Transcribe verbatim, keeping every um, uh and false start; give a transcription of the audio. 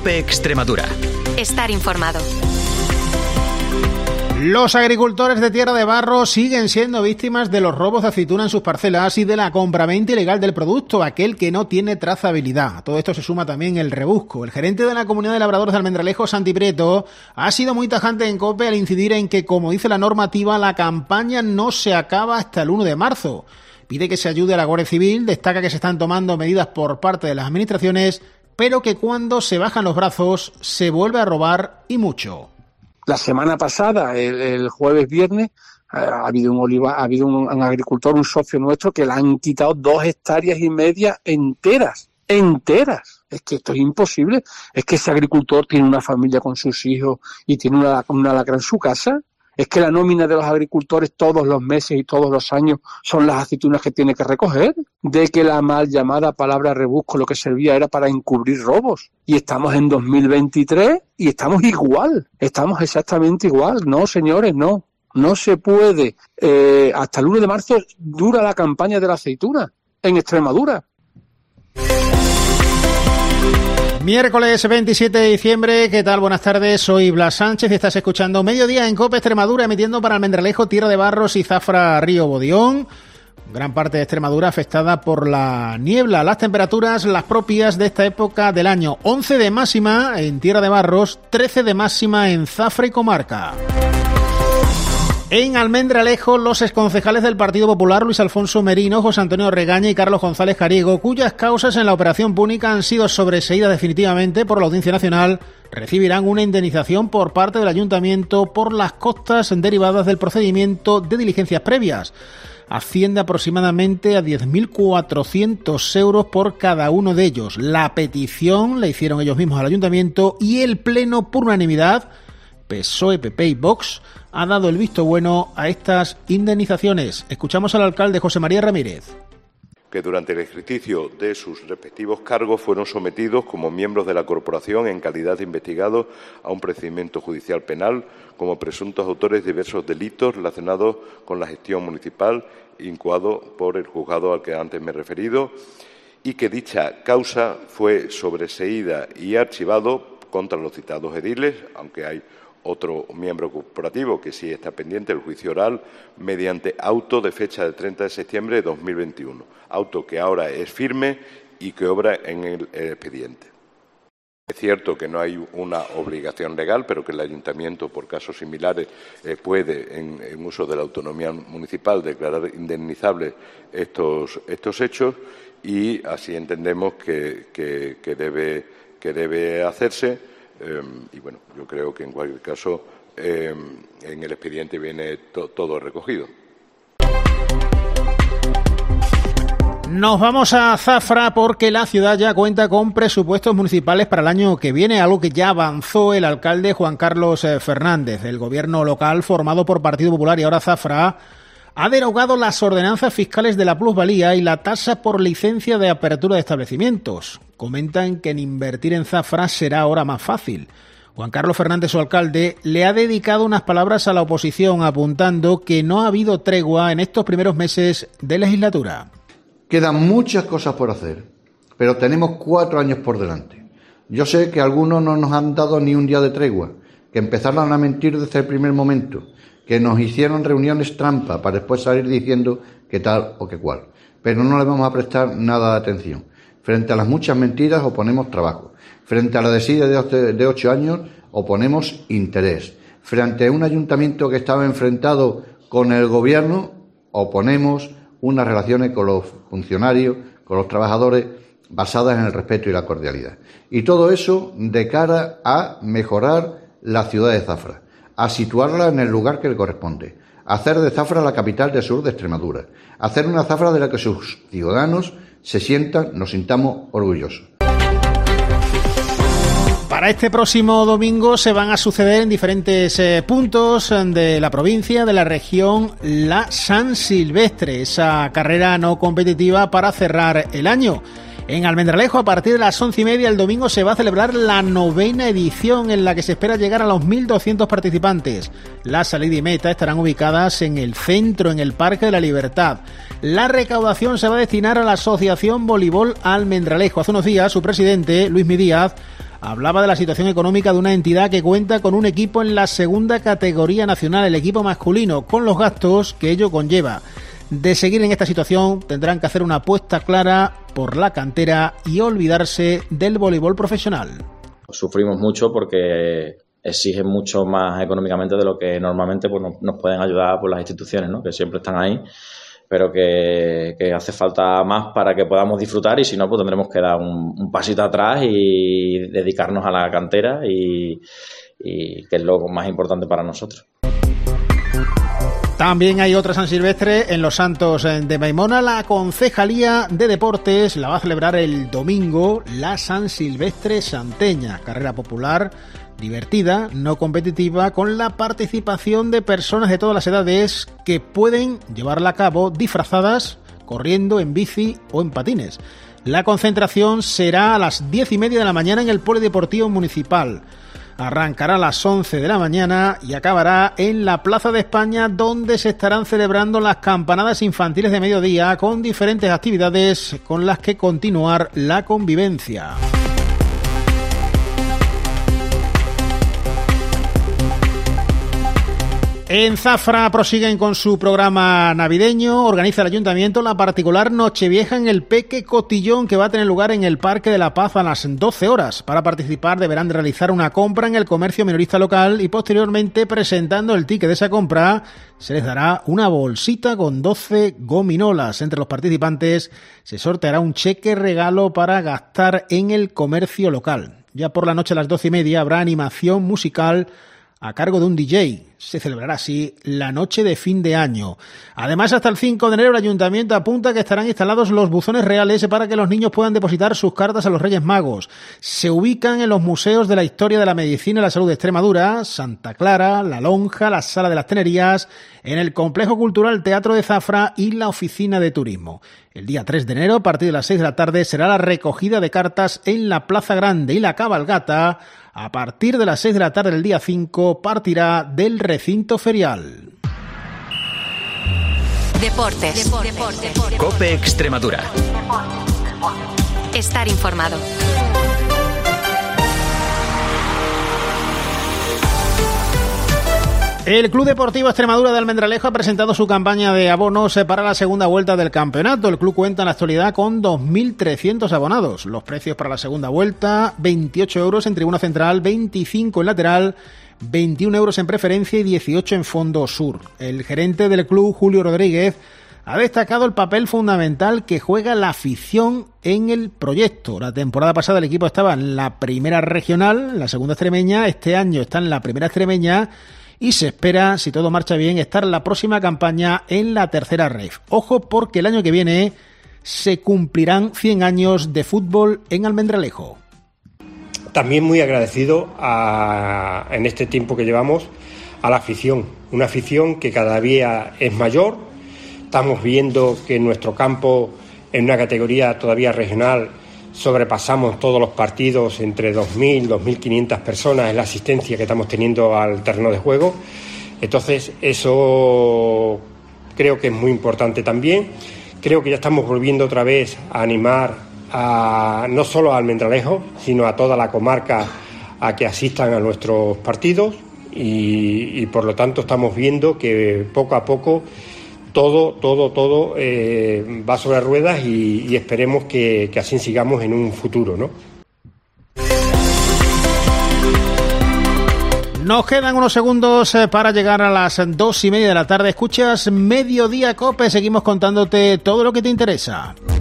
COPE Extremadura. Estar informado. Los agricultores de Tierra de Barro siguen siendo víctimas de los robos de aceituna en sus parcelas y de la compraventa ilegal del producto, aquel que no tiene trazabilidad. A todo esto se suma también el rebusco. El gerente de la Comunidad de Labradores de Almendralejo, Santi Prieto, ha sido muy tajante en COPE al incidir en que, como dice la normativa, la campaña no se acaba hasta el uno de marzo. Pide que se ayude a la Guardia Civil, destaca que se están tomando medidas por parte de las administraciones, pero que cuando se bajan los brazos se vuelve a robar y mucho. La semana pasada, el, el jueves, viernes, ha habido un oliva, ha habido un, un agricultor, un socio nuestro, que le han quitado dos hectáreas y media enteras, enteras. Es que esto es imposible. Es que ese agricultor tiene una familia con sus hijos y tiene una, una lacra en su casa. Es que la nómina de los agricultores todos los meses y todos los años son las aceitunas que tiene que recoger. De que la mal llamada palabra rebusco lo que servía era para encubrir robos. Y estamos en dos mil veintitrés y estamos igual. Estamos exactamente igual. No, señores, no. No se puede. Eh, hasta el uno de marzo dura la campaña de la aceituna en Extremadura. Miércoles veintisiete de diciembre, ¿qué tal? Buenas tardes, soy Blas Sánchez y estás escuchando Mediodía en COPE Extremadura, emitiendo para Almendralejo, Tierra de Barros y Zafra, Río Bodión. Gran parte de Extremadura afectada por la niebla. Las temperaturas, las propias de esta época del año. once de máxima en Tierra de Barros, trece de máxima en Zafra y comarca. En Almendralejo, los exconcejales del Partido Popular, Luis Alfonso Merino, José Antonio Regaña y Carlos González Jariego, cuyas causas en la Operación Púnica han sido sobreseídas definitivamente por la Audiencia Nacional, recibirán una indemnización por parte del Ayuntamiento por las costas derivadas del procedimiento de diligencias previas. Asciende aproximadamente a diez mil cuatrocientos euros por cada uno de ellos. La petición la hicieron ellos mismos al Ayuntamiento y el Pleno, por unanimidad, P S O E, P P y Vox, ha dado el visto bueno a estas indemnizaciones. Escuchamos al alcalde José María Ramírez. Que durante el ejercicio de sus respectivos cargos fueron sometidos como miembros de la corporación en calidad de investigados a un procedimiento judicial penal como presuntos autores de diversos delitos relacionados con la gestión municipal, incoado por el juzgado al que antes me he referido, y que dicha causa fue sobreseída y archivado contra los citados ediles, aunque hay otro miembro corporativo que sí está pendiente del juicio oral, mediante auto de fecha del treinta de septiembre de dos mil veintiuno. Auto que ahora es firme y que obra en el, el expediente. Es cierto que no hay una obligación legal, pero que el Ayuntamiento, por casos similares, eh, puede, en, en uso de la autonomía municipal, declarar indemnizables estos, estos hechos y así entendemos que, que, que, debe, que debe hacerse. Eh, y bueno, yo creo que en cualquier caso eh, en el expediente viene to- todo recogido. Nos vamos a Zafra porque la ciudad ya cuenta con presupuestos municipales para el año que viene, algo que ya avanzó el alcalde Juan Carlos Fernández. El gobierno local, formado por Partido Popular y ahora Zafra, ha derogado las ordenanzas fiscales de la plusvalía y la tasa por licencia de apertura de establecimientos. Comentan que en invertir en Zafra será ahora más fácil. Juan Carlos Fernández, su alcalde, le ha dedicado unas palabras a la oposición, apuntando que no ha habido tregua en estos primeros meses de legislatura. Quedan muchas cosas por hacer, pero tenemos cuatro años por delante. Yo sé que algunos no nos han dado ni un día de tregua, que empezaron a mentir desde el primer momento, que nos hicieron reuniones trampa para después salir diciendo que tal o que cual. Pero no le vamos a prestar nada de atención. Frente a las muchas mentiras oponemos trabajo. Frente a la desidia de ocho años oponemos interés. Frente a un ayuntamiento que estaba enfrentado con el gobierno oponemos unas relaciones con los funcionarios, con los trabajadores, basadas en el respeto y la cordialidad. Y todo eso de cara a mejorar la ciudad de Zafra, a situarla en el lugar que le corresponde, a hacer de Zafra la capital del sur de Extremadura, a hacer una Zafra de la que sus ciudadanos se sientan, nos sintamos orgullosos. Para este próximo domingo se van a suceder en diferentes eh, puntos de la provincia, de la región, la San Silvestre, esa carrera no competitiva para cerrar el año. En Almendralejo, a partir de las once y media el domingo se va a celebrar la novena edición, en la que se espera llegar a los mil doscientos participantes. La salida y meta estarán ubicadas en el centro, en el Parque de la Libertad. La recaudación se va a destinar a la Asociación Voleibol Almendralejo. Hace unos días su presidente, Luismi Díaz, hablaba de la situación económica de una entidad que cuenta con un equipo en la segunda categoría nacional, el equipo masculino, con los gastos que ello conlleva. De seguir en esta situación, tendrán que hacer una apuesta clara por la cantera y olvidarse del voleibol profesional. Sufrimos mucho porque exigen mucho más económicamente de lo que normalmente pues, nos, nos pueden ayudar por las instituciones, ¿no? Que siempre están ahí, pero que, que hace falta más para que podamos disfrutar, y si no, pues tendremos que dar un, un pasito atrás y dedicarnos a la cantera, y, y que es lo más importante para nosotros. También hay otra San Silvestre en Los Santos de Maimona. La Concejalía de Deportes la va a celebrar el domingo, la San Silvestre Santeña, carrera popular, divertida, no competitiva, con la participación de personas de todas las edades que pueden llevarla a cabo disfrazadas, corriendo, en bici o en patines. La concentración será a las diez y media de la mañana en el Polideportivo Municipal. Arrancará a las once de la mañana y acabará en la Plaza de España, donde se estarán celebrando las campanadas infantiles de mediodía, con diferentes actividades con las que continuar la convivencia. En Zafra prosiguen con su programa navideño. Organiza el Ayuntamiento la particular Nochevieja en el Peque Cotillón, que va a tener lugar en el Parque de la Paz a las doce horas. Para participar deberán realizar una compra en el comercio minorista local y posteriormente, presentando el ticket de esa compra, se les dará una bolsita con doce gominolas. Entre los participantes se sorteará un cheque regalo para gastar en el comercio local. Ya por la noche a las doce y media habrá animación musical a cargo de un D J. Se celebrará así la noche de fin de año. Además, hasta el cinco de enero el Ayuntamiento apunta que estarán instalados los buzones reales para que los niños puedan depositar sus cartas a los Reyes Magos. Se ubican en los museos de la historia de la medicina y la salud de Extremadura, Santa Clara, La Lonja, la Sala de las Tenerías, en el Complejo Cultural Teatro de Zafra y la Oficina de Turismo. El día tres de enero, a partir de las seis de la tarde, será la recogida de cartas en la Plaza Grande, y la cabalgata, a partir de las seis de la tarde del día cinco, partirá del recinto ferial. Deportes. Deportes. Deportes. COPE Extremadura. Estar informado. El Club Deportivo Extremadura de Almendralejo ha presentado su campaña de abonos para la segunda vuelta del campeonato. El club cuenta en la actualidad con dos mil trescientos abonados. Los precios para la segunda vuelta: veintiocho euros en tribuna central, veinticinco en lateral, veintiún euros en preferencia y dieciocho en fondo sur. El gerente del club, Julio Rodríguez, ha destacado el papel fundamental que juega la afición en el proyecto. La temporada pasada el equipo estaba en la primera regional, en la segunda extremeña. Este año está en la primera extremeña y se espera, si todo marcha bien, estar en la próxima campaña en la tercera ref. Ojo, porque el año que viene se cumplirán cien años de fútbol en Almendralejo. También muy agradecido a, en este tiempo que llevamos, a la afición. Una afición que cada día es mayor. Estamos viendo que en nuestro campo, en una categoría todavía regional, sobrepasamos todos los partidos entre dos mil, dos mil quinientas personas en la asistencia que estamos teniendo al terreno de juego. Entonces, eso creo que es muy importante también. Creo que ya estamos volviendo otra vez a animar a, no solo a Almendralejo, sino a toda la comarca a que asistan a nuestros partidos, y, y por lo tanto estamos viendo que poco a poco todo, todo, todo eh, va sobre ruedas, y, y esperemos que, que así sigamos en un futuro, ¿no? Nos quedan unos segundos para llegar a las dos y media de la tarde. Escuchas Mediodía COPE. Seguimos contándote todo lo que te interesa.